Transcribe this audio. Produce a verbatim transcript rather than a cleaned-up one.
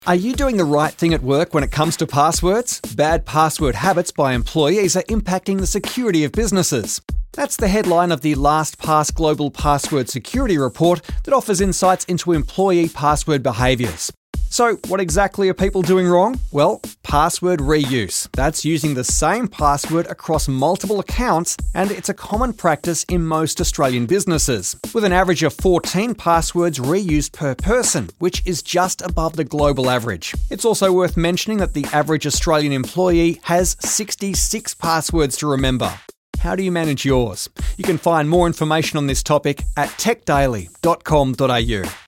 Are you doing the right thing at work when it comes to passwords? Bad password habits by employees are impacting the security of businesses. That's the headline of the LastPass Global Password Security Report that offers insights into employee password behaviours. So, what exactly are people doing wrong? Well, password reuse. That's using the same password across multiple accounts, and it's a common practice in most Australian businesses, with an average of fourteen passwords reused per person, which is just above the global average. It's also worth mentioning that the average Australian employee has sixty-six passwords to remember. How do you manage yours? You can find more information on this topic at tech daily dot com dot a u.